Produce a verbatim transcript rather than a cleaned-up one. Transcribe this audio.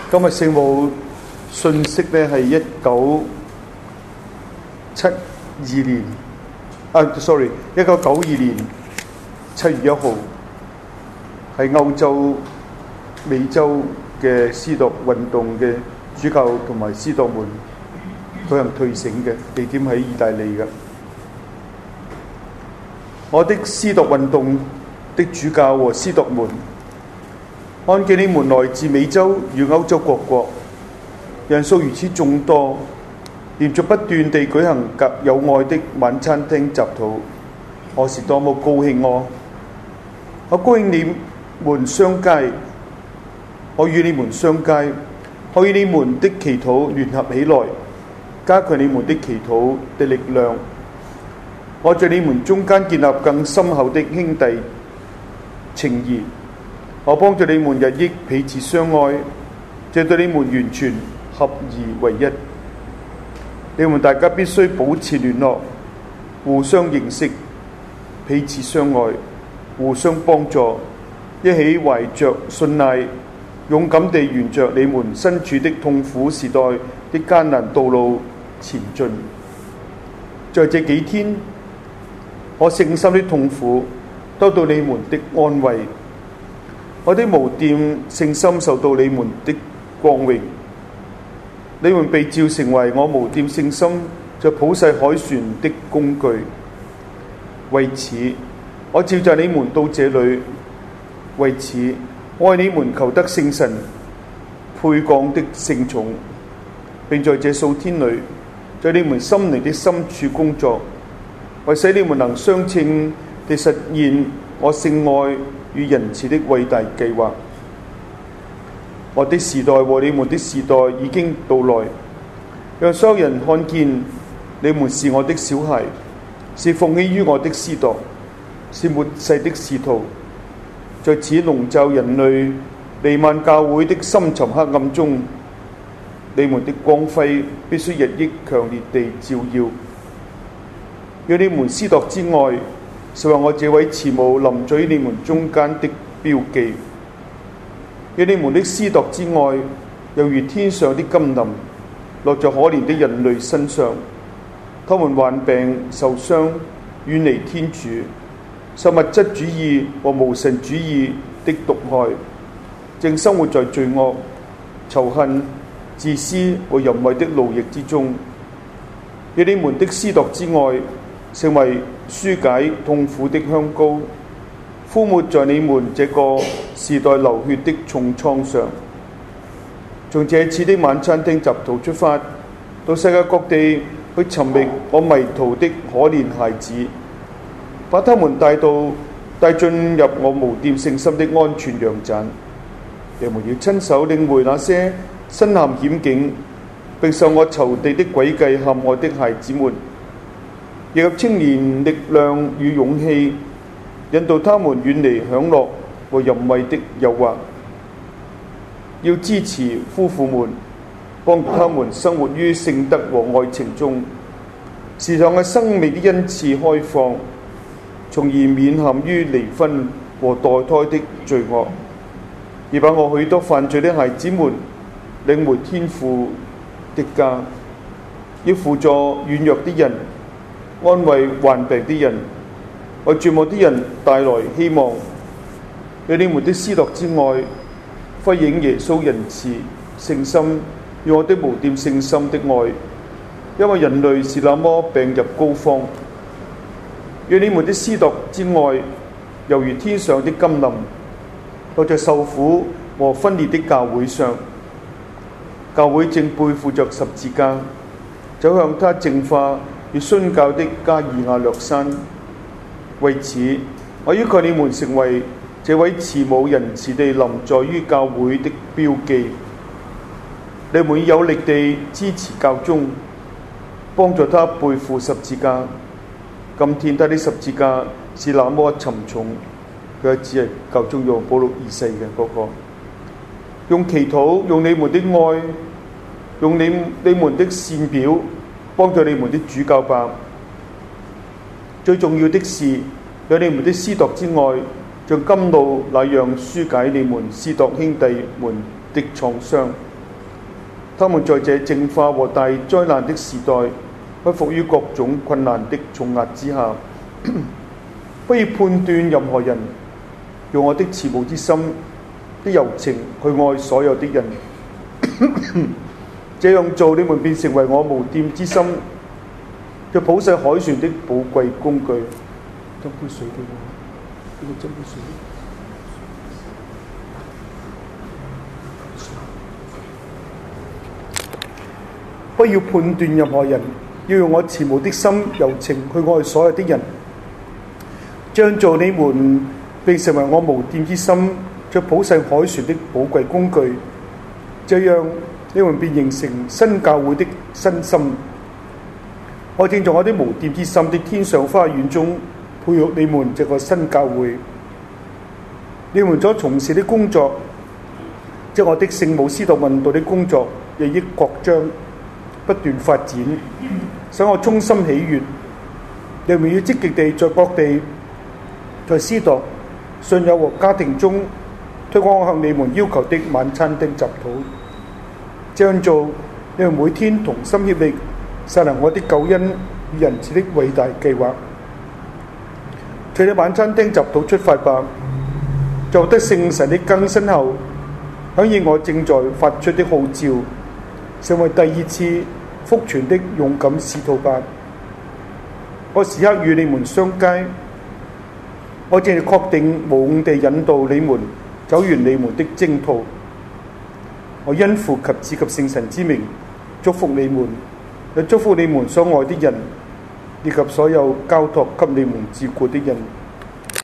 今日聖母信息咧係一九七二年，啊，sorry， 一九九二年七月一號，係歐洲美洲嘅司鐸運動嘅主教同埋司鐸們舉行退省嘅地點喺意大利嘅。我的司鐸運動的主教和司鐸們，看見你們來自美洲與歐洲各國，人數如此眾多，連續不斷地舉行極有愛的晚餐廳集禱，我是多麼高興哦！我高興你們相偕，我與你們相偕，我與你們的祈禱聯合起來，加強你們的祈禱的力量。我在你們中間建立更深厚的兄弟情誼，我幫助你們日益彼此相愛，這對你們完全合而為一。你們大家必須保持聯絡，互相認識，彼此相愛，互相幫助，一起懷着信賴，勇敢地沿着你們身處的痛苦時代的艱難道路前進。在這幾天，我聖心的痛苦得到你們的安慰，我的無玷聖心受到你們的光榮。你們被召成為我無玷聖心在普世凱旋的工具。為此，我召集你們到這裏。為此，我為你們求得聖神配降的聖寵，並在這數天裏，在你們心靈的深處工作，為使你們能相稱地實現我聖愛與仁慈的偉大計劃。我的時代和你們的時代已經到來，讓所有人看見你們是我的小孩，是奉獻於我的司鐸，是末世的使徒。在此籠罩人類彌漫教會的深沉黑暗中，你們的光輝必須日益強烈地照耀。讓你們司鐸之愛，是為我這位慈母臨在你們中間的標記。讓你們的司鐸之愛，猶如天上的甘霖，落在可憐的人類身上。他們患病受傷，遠離天主，受物質主義和無神主義的毒害，正生活在罪惡、仇恨、自私和淫穢的奴役之中。讓你們的司鐸之愛，成為紓解痛苦的香膏，敷抹在你們這個時代流血的重創上。從這次的晚餐廳集禱出發，到世界各地去尋覓我迷途的可憐孩子，把他們帶到帶進入我無玷聖心的安全羊棧。你們要親手領會那些身陷險境並受我仇敵的詭計陷害的孩子們，以及青年力量與勇氣，引導他們遠離享樂和淫穢的誘惑。要支持夫婦們，幫助他們生活於聖德和愛情中，時常嘅生命的恩賜開放，從而免陷於離婚和墮胎的罪惡，而把我許多犯罪的孩子們領回天父的家。要輔助軟弱的人，安慰患病的人，為絕望的人帶來希望。讓你們的司鐸之愛輝映耶穌仁慈聖心與我的無玷聖心的愛，因為人類是那麼病入膏肓。讓你們的司鐸之愛猶如天上的甘霖，落在受苦和分裂的教會上。教會正背負着十字架，走向他淨化與殉教的加爾瓦略山。為此，我要求你們成為這位慈母仁慈地臨在於教會的標記。你們要有力地支持教宗，幫助他背負十字架。今天他的十字架是那麼沉重，佢只係教宗若望保祿二世嘅嗰個。用祈禱，用你們的愛，用你你們的善表，幫助你們的主教吧。最重要的是，讓你們的司鐸之愛，像甘露那樣紓解你們司鐸兄弟們的創傷， 他們在這淨化和大災難的時代，不服於各種困難的重壓之下。不要判斷任何人，用我的慈母之心的柔情去愛所有的人。這樣做，你們便成為我無玷之心，就普世凱旋的寶貴工具。斟杯水俾我，俾我斟杯水。不要判斷任何人，要用我慈母的心柔情去愛所有的人。這樣做，你們並成為我無玷之心，就普世凱旋的寶貴工具。這樣，你們便形成新教會的新心。我正在我的無玷之心的天上花園中培育你們這個新教會。你們所從事的工作，即我的聖母司鐸運動的工作，日益擴張，不斷發展，使我衷心喜悅。你們要積極地在各地，在司鐸、信友和家庭中推廣我向你們要求的晚餐廳習禱。這樣做，你們每天同心協力，實行我的救恩與仁慈的偉大計劃。隨着晚餐廳習禱出發吧，在獲得聖神的更新後，響應我正在發出的號召，成為第二次福傳的勇敢使徒吧。我時刻與你們相偕，我正係確定無誤地引導你們走完你們的征途。我因父及子及聖神之名祝福你們，也祝福你們所愛的人，以及所有交託給你們照顧的人。